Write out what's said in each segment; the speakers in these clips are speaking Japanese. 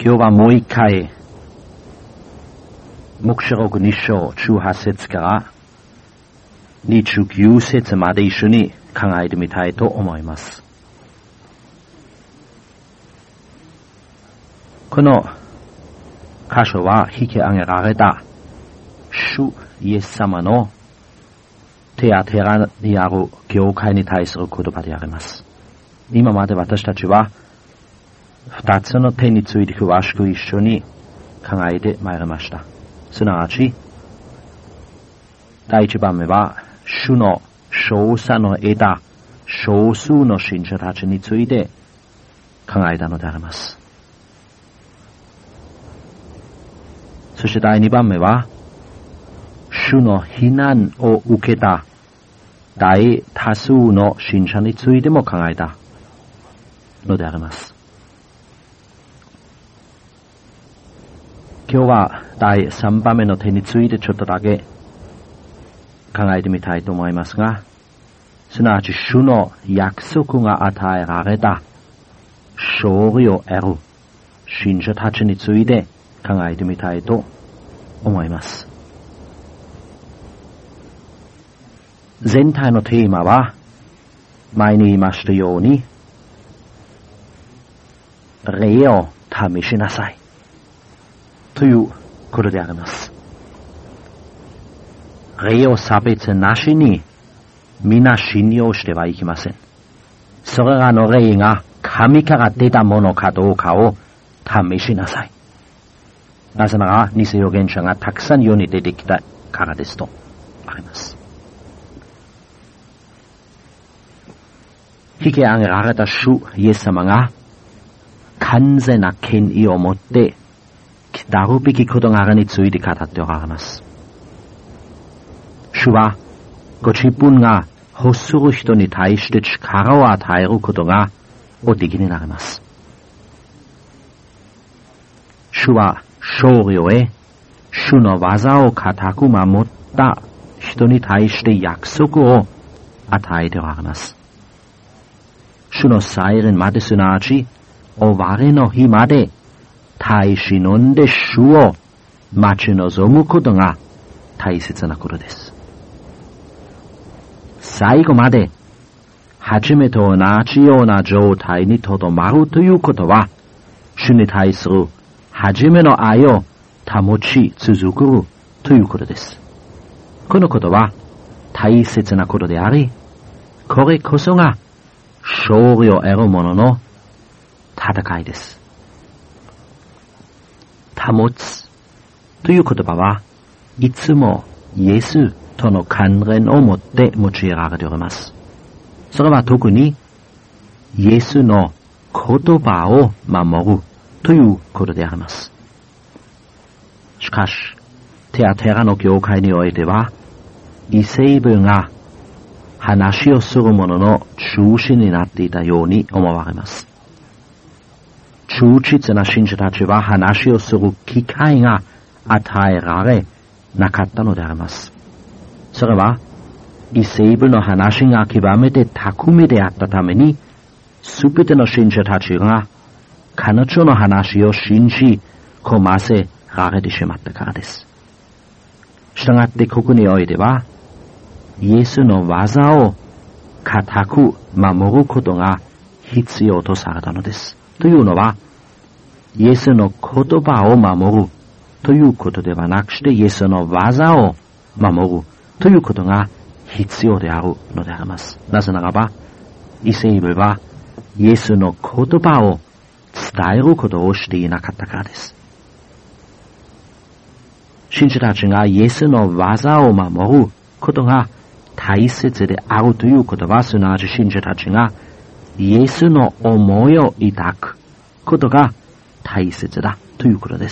今日はもう一回、黙示録2章18節から29節まで一緒に考えてみたいと思います。この箇所は引き上げられた主イエス様のテアテラにある教会に対する言葉であります。今まで私たちは二つの点について詳しく一緒に考えてまいりました。すなわち、第一番目は、主の少佐の得た少数の信者たちについて考えたのであります。そして第二番目は、主の非難を受けた大多数の信者についても考えたのであります。今日は第3番目の点についてちょっとだけ考えてみたいと思いますが、すなわち主の約束が与えられた勝利を得る信者たちについて考えてみたいと思います。全体のテーマは前に言いましたように、霊を試しなさいということであります。霊を差別なしに皆信用してはいけません。それらの霊が神から出たものかどうかを試しなさい。なぜなら偽預言者がたくさん世に出てきたからですとあります。引き上げられた主イエス様が完全な権威を持って来たるべき事柄について語っておられます。主はご自分が欲する人に対して力を与えることがおできになります。主は勝利を得、主の技を固く守った人に対して約束を与えておられます。主の再臨まですなわち終わりの日まで耐え忍んで主を待ち望むことが大切なことです。最後まで初めと同じような状態にとどまるということは、主に対する初めの愛を保ち続くということです。このことは大切なことであり、これこそが勝利を得る者の戦いです。保つという言葉はいつもイエスとの関連を持って用いられております。それは特にイエスの言葉を守るということであります。しかし、テアテラの教会においては、異性分が話をする者の中心になっていたように思われます。忠実な信者たちは話をする機会が与えられなかったのであります。それは、異性分の話が極めて巧みであったために、すべての信者たちが彼女の話を信じ込ませられてしまったからです。したがってここにおいては、イエスの技を固く守ることが必要とされたのです。というのは、イエスの言葉を守るということではなくして、イエスの技を守るということが必要であるのであります。なぜならば、イスラエルはイエスの言葉を伝えることをしていなかったからです。信者たちがイエスの技を守ることが大切であるということは、すなわち信者たちがイエスの思いを抱くことが大切だということです。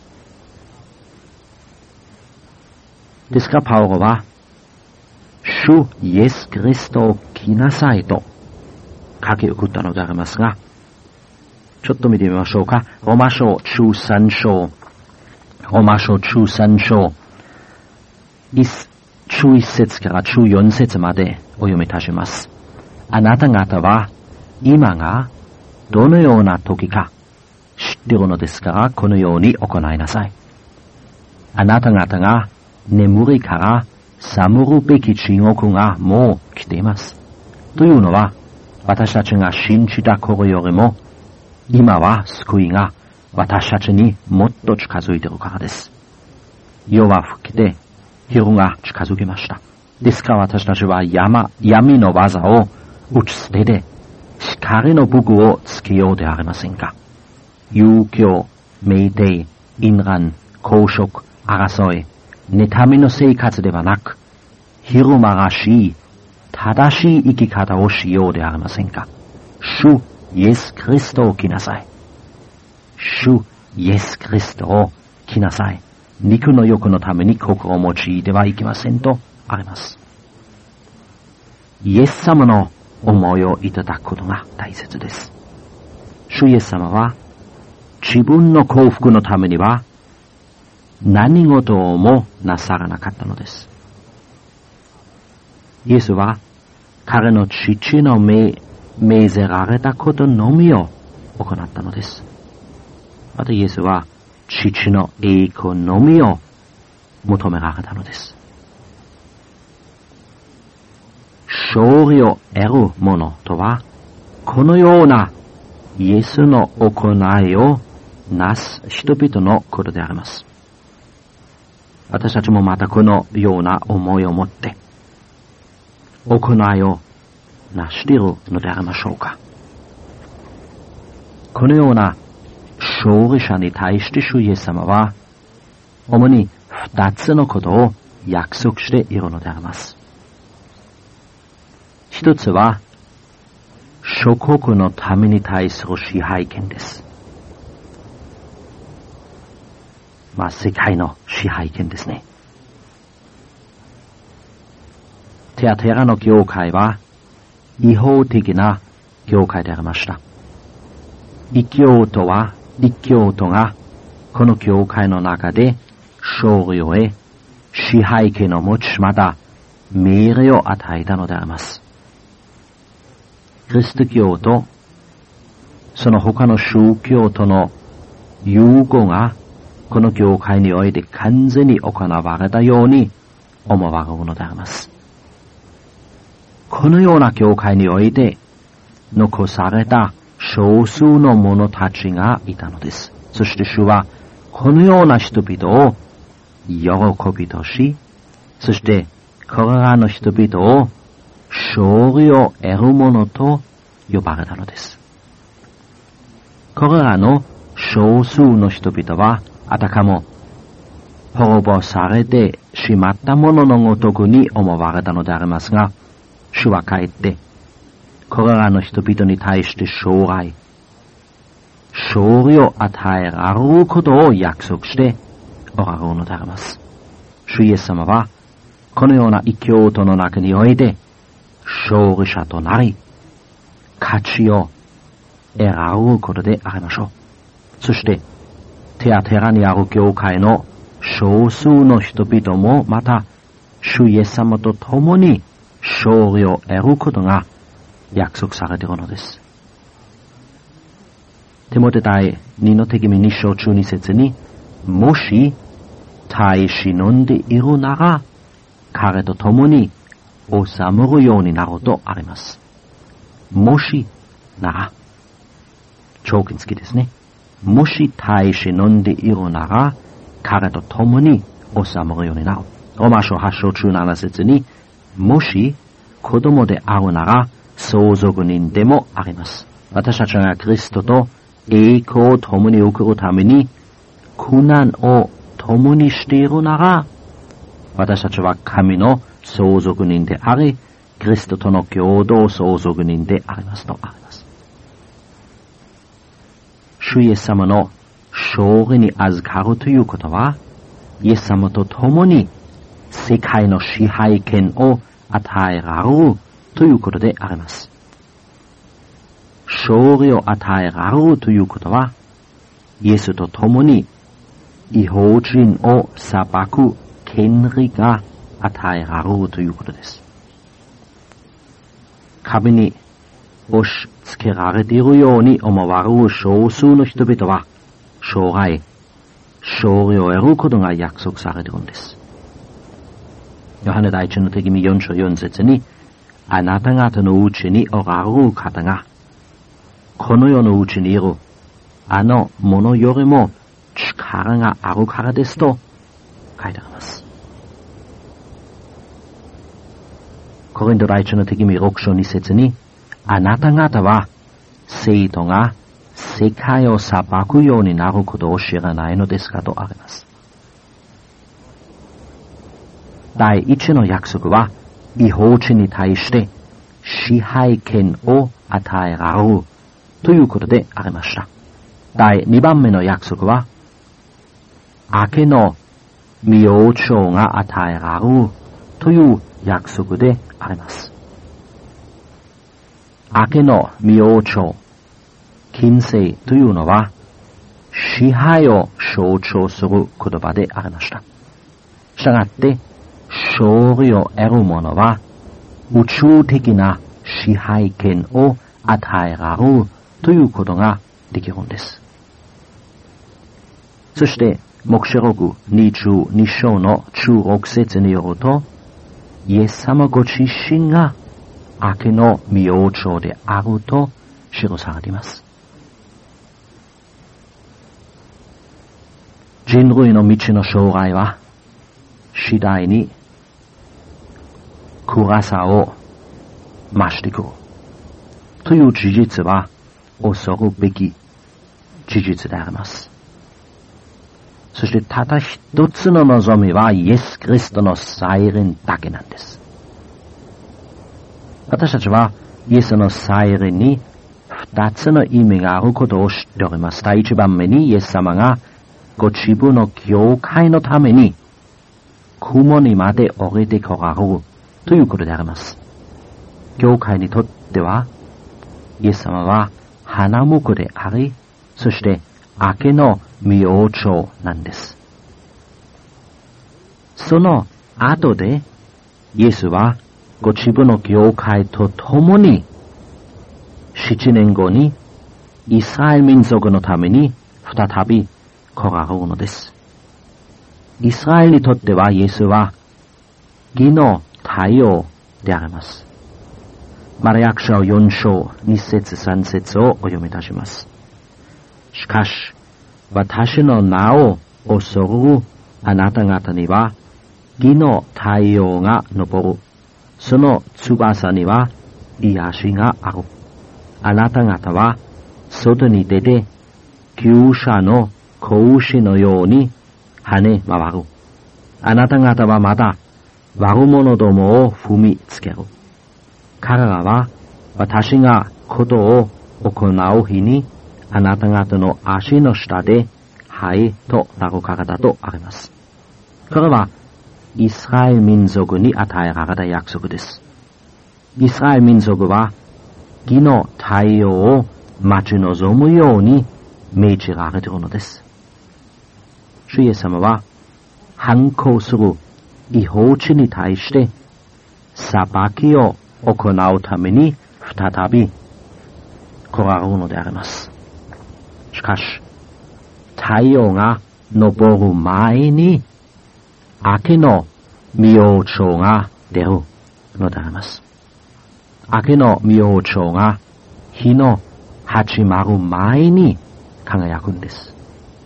ですからパウロは、主イエス・キリストを来なさいと書き送ったのでありますが、ちょっと見てみましょうか。ローマ書13章、11節から14節までお読みいたします。あなた方は今がどのような時か知っているのですから、このように行いなさい。あなた方が眠りから覚むるべき地獄がもう来ています。というのは、私たちが信じた頃よりも、今は救いが私たちにもっと近づいているからです。夜は更けて、昼が近づきました。ですから私たちは闇の技を打ち捨てて、光の武具をつけようではありませんか。遊興、酩酊、淫乱、公職、争い、妬みの生活ではなく、昼間らしい、正しい生き方をしようではありませんか。主イエス・キリストを来なさい。主イエス・キリストを来なさい。肉の欲のために心を用いてはいけませんとあります。イエス様の思いをいただくことが大切です。主イエス様は自分の幸福のためには何事をもなさらなかったのです。イエスは彼の父の命ぜられたことのみを行ったのです。またイエスは父の栄光のみを求められたのです。勝利を得る者とは、このようなイエスの行いをなす人々のことであります。私たちもまたこのような思いを持って、行いをなしているのでありましょうか。このような勝利者に対して主イエス様は、主に二つのことを約束しているのであります。一つは、諸国のために対する支配権です。世界の支配権ですね。テアテラの教会は、違法的な教会でありました。異教徒がこの教会の中で勝利を得、支配権を持ち、また命令を与えたのであります。キリスト教とその他の宗教との融合がこの教会において完全に行われたように思われるのであります。このような教会において残された少数の者たちがいたのです。そして主はこのような人々を喜びとし、そしてこれらの人々を勝利を得る者と呼ばれたのです。これらの少数の人々はあたかも滅ぼされてしまった者のごとくに思われたのでありますが、主は帰って、これらの人々に対して将来、勝利を与えられることを約束しておられるのであります。主イエス様は、このような異教徒の中において、勝利者となり、価値を得られることでありましょう。そして、テアテラにある教会の少数の人々もまた、主イエス様と共に勝利を得ることが約束されているのです。テモテ第2の手紙2章12節に、もし耐え忍んでいるなら、彼と共に治むるようになるとあります。もしなら、条件付きですね。もし耐え忍んでいるなら、彼と共に治むるようになる。ローマ書8章17節に、もし子供であるなら、相続人でもあります。私たちがキリストと栄光を共に受けるために、苦難を共にしているなら、私たちは神の相続人であり、キリストとの共同相続人でありますとあります。主イエス様の勝利に預かるということは、イエス様と共に世界の支配権を与えられるということであります。勝利を与えられるということは、イエスと共に異邦人を裁く権利が与えられるということです。神に押し付けられているように思われる少数の人々は、将来、勝利を得ることが約束されているんです。ヨハネ第一の手紙4章4節に、あなた方のうちにおられる方が、この世のうちにいる、あのものよりも力があるからですと書いてあります。コリント第一の手紙6章2節に、あなた方は生徒が世界を裁くようになることを知らないのですかとあります。第一の約束は、違法地に対して支配権を与えられるということでありました。第2番目の約束は、明けの明朝が与えられるという約束であります。明けの明朝、近世というのは、支配を象徴する言葉でありました。したがって、勝利を得る者は、宇宙的な支配権を与えられるということができるんです。そして、黙示録22章の16節によると、イエス様ご自身が明けの明朝であると記されています。人類の道の将来は、次第に暗さを増してくるという事実は恐るべき事実であります。そしてただ一つの望みはイエス・キリストの再臨だけなんです。私たちはイエスの再臨に二つの意味があることを知っております。第一番目にイエス様がご自分の教会のために雲にまで降りてこられるということであります。教会にとってはイエス様は花婿であり、そして明けの明朝なんです。その後でイエスはご自分の教会と共に7年後にイスラエル民族のために再び来られるのです。イスラエルにとってはイエスは義の太陽であります。マラヤク書4章2節3節をお読みいたします。しかし、私の名を恐るあなた方には義の太陽が昇る。その翼には癒しがある。あなた方は外に出て厩舎の子牛のように跳ね回る。あなた方はまだ悪者どもを踏みつける。彼らは私がことを行う日にあなた方の足の下ではいとなるからだとあります。これはイスラエル民族に与えられた約束です。イスラエル民族は義の太陽を待ち望むように命じられているのです。主イエス様は反抗する違法地に対して裁きを行うために再び来られるのであります。しかし、太陽が昇る前に明けの明朝が出るのであります。明けの明朝が日の始まる前に輝くんです。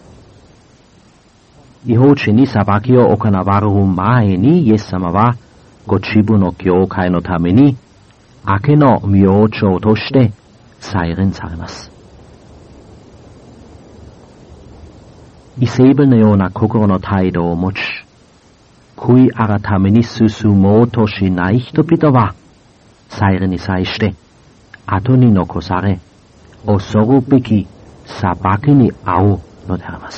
違法地に裁きを行われる前にイエス様はご自分の教会のために明けの明朝として再臨されます。イセーブのような心の態度を持ち、悔い改めに進もうとしない人々は、再臨に際して後に残され、恐るべき裁きに遭うのであります。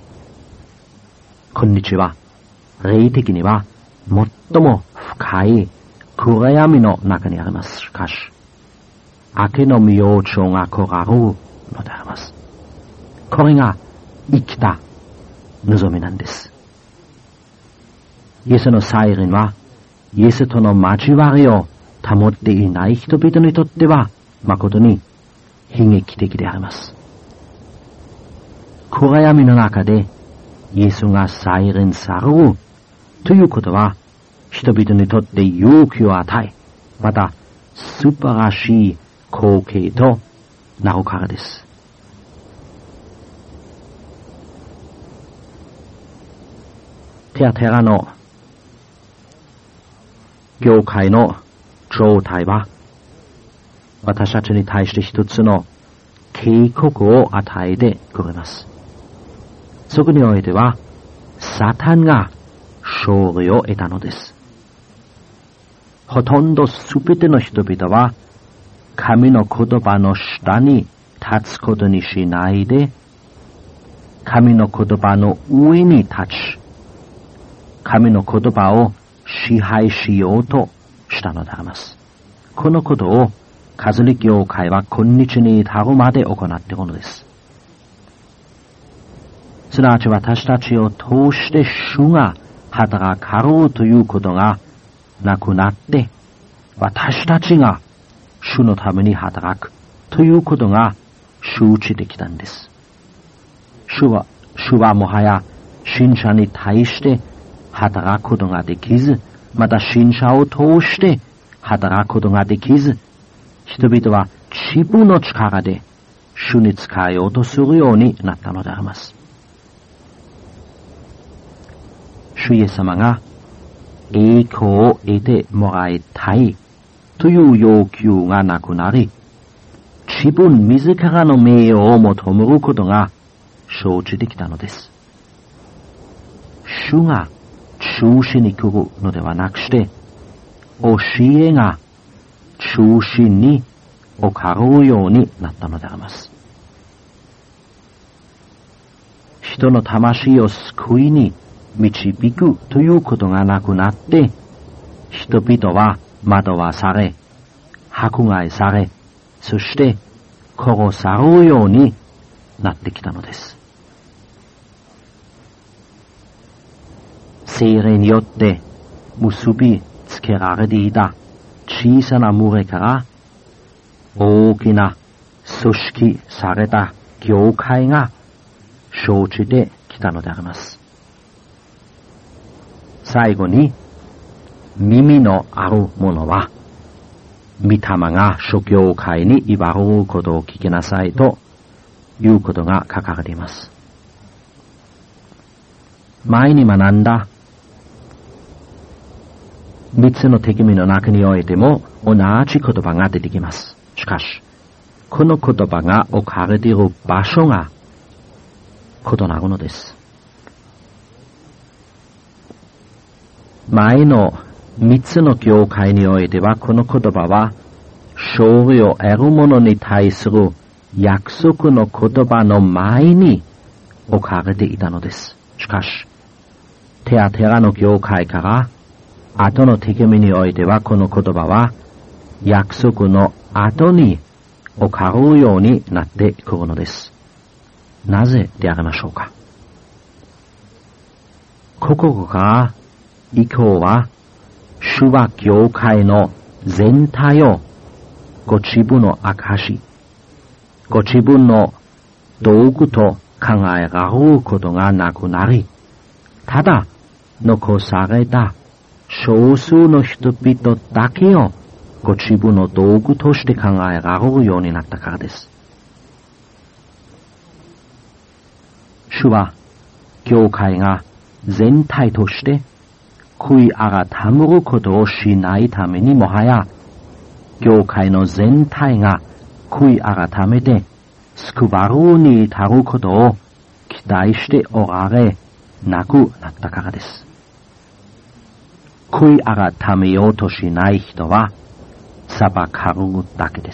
今日は、霊的には最も深い暗闇の中にあります。しかし、明けの明朝が来られるのであります。これが生きた望みなんです。イエスの再臨は、イエスとの交わりを保っていない人々にとっては誠に悲劇的であります。暗闇の中でイエスが再臨されるということは、人々にとって勇気を与え、また素晴らしい光景となるからです。テアテラの教会の状態は、私たちに対して一つの警告を与えてくれます。そこにおいては、サタンが勝利を得たのです。ほとんどすべての人々は、神の言葉の下に立つことにしないで、神の言葉の上に立ち、神の言葉を支配しようとしたのであります。このことをカトリック教会は今日に至るまで行っているのです。すなわち私たちを通して主が働かろうということがなくなって、私たちが主のために働くということが周知できたんです。主はもはや信者に対して働くことができず、また信者を通して働くことができず、人々は自分の力で主に仕えようとするようになったのであります。主イエス様が栄光を得てもらいたいという要求がなくなり、自分自らの名誉を求めることが承知できたのです。主が中心に来るのではなくして、教えが中心に置かれるようになったのであります。人の魂を救いに導くということがなくなって、人々は惑わされ、迫害され、そして殺されるようになってきたのです。聖霊によって結びつけられていた小さな群れから大きな組織された教会が生じてきたのであります。最後に、耳のある者は、御霊が諸教会に言われることを聞きなさいということが書かれています。前に学んだ三つの手紙の中においても同じ言葉が出てきます。しかし、この言葉が置かれている場所が異なるのです。前の三つの教会においては、この言葉は勝利を得る者に対する約束の言葉の前に置かれていたのです。しかし、テアテラの教会から後の手紙においては、この言葉は約束の後に置かれるようになってくるのです。なぜでありましょうか。ここから以降は、主は教会の全体をご自分の証、ご自分の道具と考えられることがなくなり、ただ残された少数の人々だけをご自分の道具として考えられるようになったからです。主は教会が全体として悔い改めることをしないために、もはや教会の全体が悔い改めて救われるに至ることを期待しておられなくなったからです。悔い改めようとしない人は裁かれるだけです。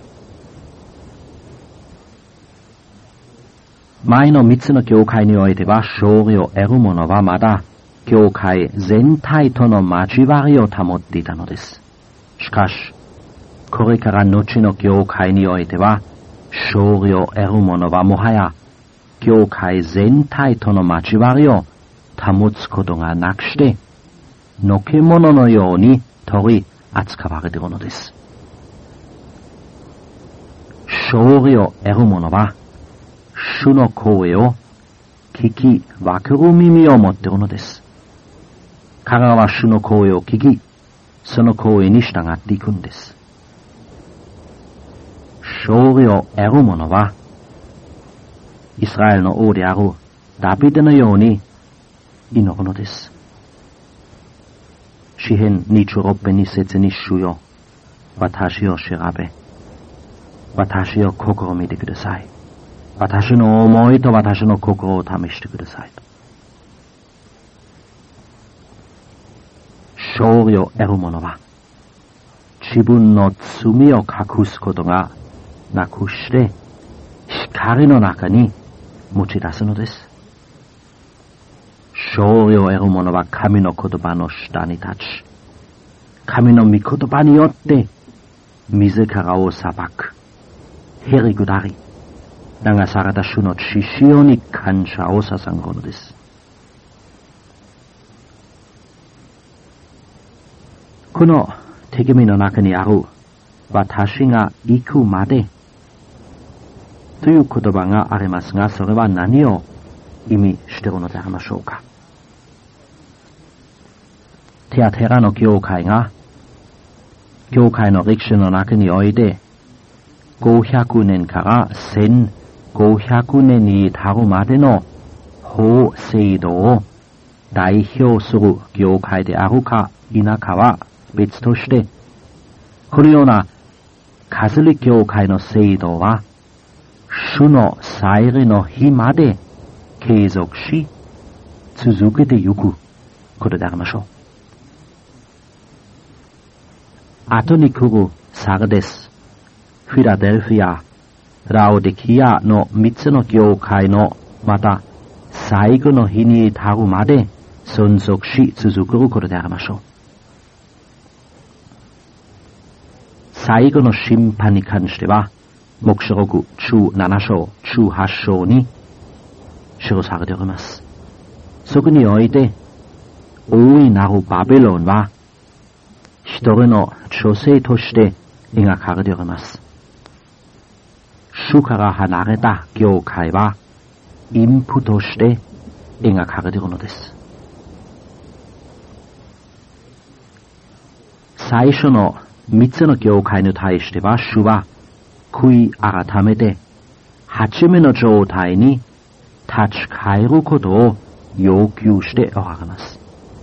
前の三つの教会においては、勝利を得る者はまだ教会全体との交わりを保っていたのです。しかし、これから後の教会においては、勝利を得る者はもはや教会全体との交わりを保つことがなくして、のけ者のように取り扱われているのです。 勝利を得る者は、主の声を聞き分ける耳を持っているのです。彼らは主の声を聞き、その声に従っていくんです。勝利を得る者は、イスラエルの王であるダビデのように祈るのです。詩編26編2節に主よ、私を調べ、私を試みてください。私の思いと私の心を試してください。勝利を得る者は、自分の罪を隠すことがなくして、光の中に持ち出すのです。勝利を得る者は神の言葉の下に立ち、神の御言葉によって自らを裁く、へりくだり、流された主の血潮に感謝を捧ぐのです。この手紙の中にある私が行くまでという言葉がありますが、それは何を意味しているのでありましょうか。テアテラの教会が教会の歴史の中において500年から1500年に至るまでの法制度を代表する教会であるか否かは別として、このようなカトリック教会の制度は主の再来の日まで継続し続けてゆくことでありましょう。後に来るサルデス、フィラデルフィア、ラオデキアの3つの教会のまた最後の日に至るまで存続し続けることでありましょう。最後の審判に関しては、黙示録17章、18章に記されております。そこにおいて、大いなるバビロンは、一人の女性として描かれております。主から離れた教会は、陰譜として描かれているのです。最初の3つの教会に対しては、主は悔い改めて、初めの状態に立ち返ることを要求しておられます。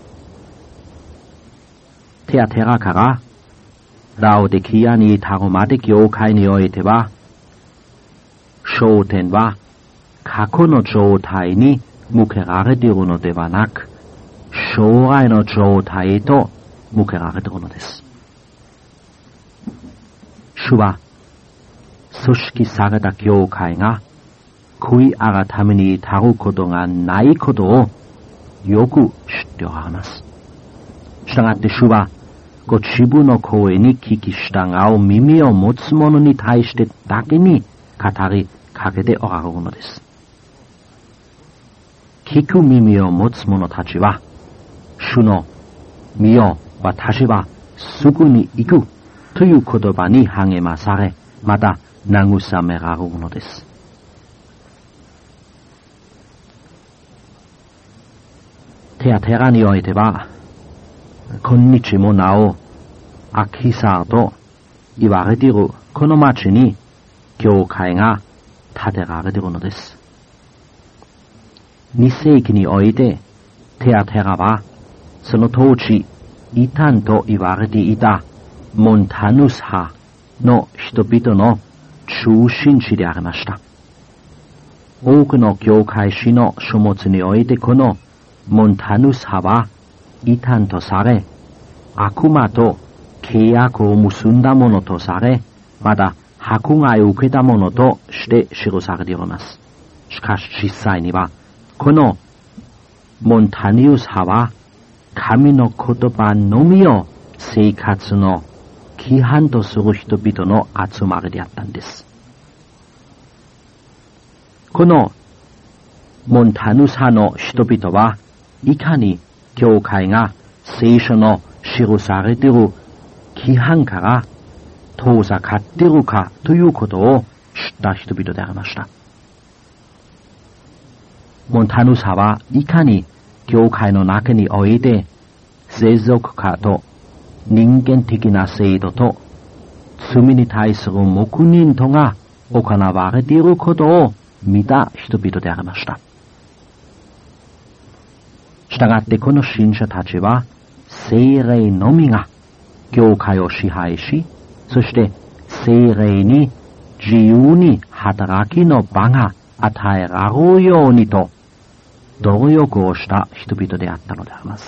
テアテラからラオデキアに至るまで教会においては、焦点は過去の状態に向けられているのではなく、将来の状態と向けられているのです。主は組織された教会が悔い改めに至ることがないことをよく知っておられます。したがって主はご自分の声に聞き従う耳を持つ者に対してだけに語りかけておられるのです。聞く耳を持つ者たちは、主の見よ、私はすぐに行くという言葉に励まされ、また慰められるのです。テアテラにおいては、今日もなおアキサーと言われているこの町に教会が建てられているのです。2世紀においてテアテラはその当時異端と言われていたモンタヌス派の人々の中心地でありました。多くの教会史の書物においてこのモンタヌス派は異端とされ、悪魔と契約を結んだものとされ、また迫害を受けたものとして記されております。しかし実際には、このモンタニウス派は、神の言葉のみを生活の規範とする人々の集まりであったんです。このモンタヌス派の人々はいかに教会が聖書の記されている規範から遠ざかっているかということをした人々でありました。モンタヌサはいかに教会の中において世俗化と人間的な制度と罪に対する黙認とが行われていることを見た人々でありました。したがってこの信者たちは聖霊のみが教会を支配し、そして聖霊に自由に働きの場が与えられるようにと努力をした人々であったのであります。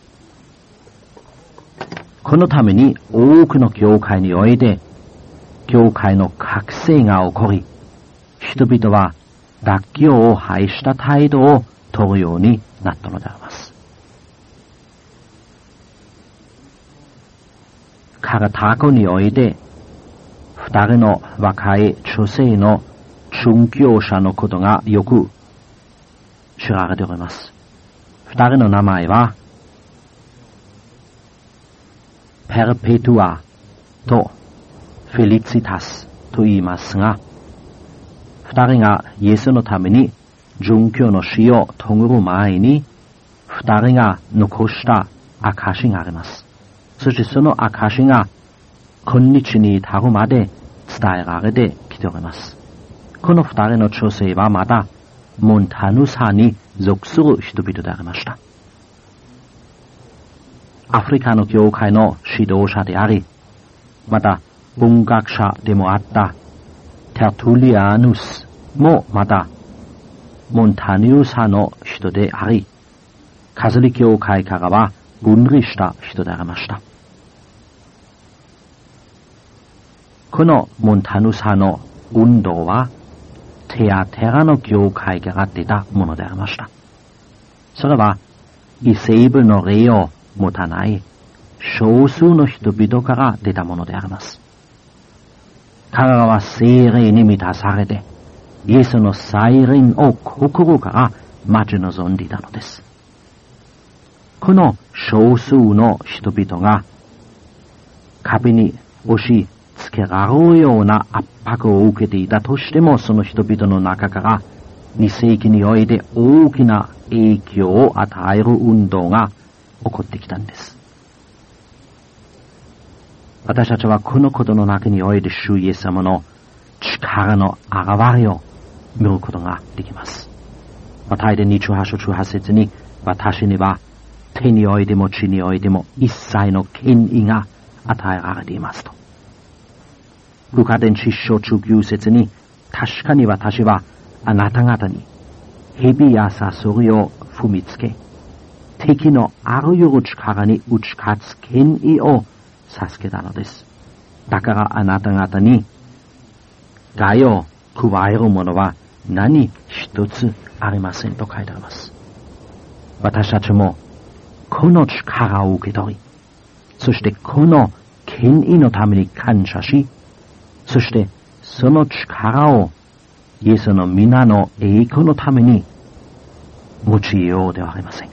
このために多くの教会において教会の覚醒が起こり、人々は脱教を排した態度を取るようになったのであります。カルタゴにおいて二人の若い女性の殉教者のことがよく知られております。二人の名前はペルペトゥアとフェリシタスと言いますが、二人がイエスのために殉教の死を遂げる前に、二人が残した証があります。そしてその証が今日に至るまで伝えられてきております。この二人の女性はまたモンタヌサに属する人々でありました。アフリカの教会の指導者であり、また文学者でもあったテルトゥリアヌスもまたモンタヌサの人であり、カトリック教会からは分離した人でありました。このモンタヌサの運動はテアテラの教会から出たものでありました。それは異性分の霊を持たない少数の人々から出たものであります。彼らは聖霊に満たされてイエスの再臨を心から待ち望んでいたのです。この少数の人々が壁に押し付けられるような圧迫を受けていたとしても、その人々の中から2世紀において大きな影響を与える運動が起こってきたんです。私たちはこのことの中において主イエス様の力の現れを見ることができます。マタイで28章18節に、私には手においても地においても一切の権威が与えられていますと。ルカ伝10章19節に、確かに私はあなた方に蛇やサソリを踏みつけ、敵のあらゆる力に打ち勝つ権威を授けたのです。だからあなた方に害を加えるものは何一つありませんと書いてあります。私たちもこの力を受け取り、そしてこの権威のために感謝し、そしてその力をイエスの皆の栄光のために用いようではありません。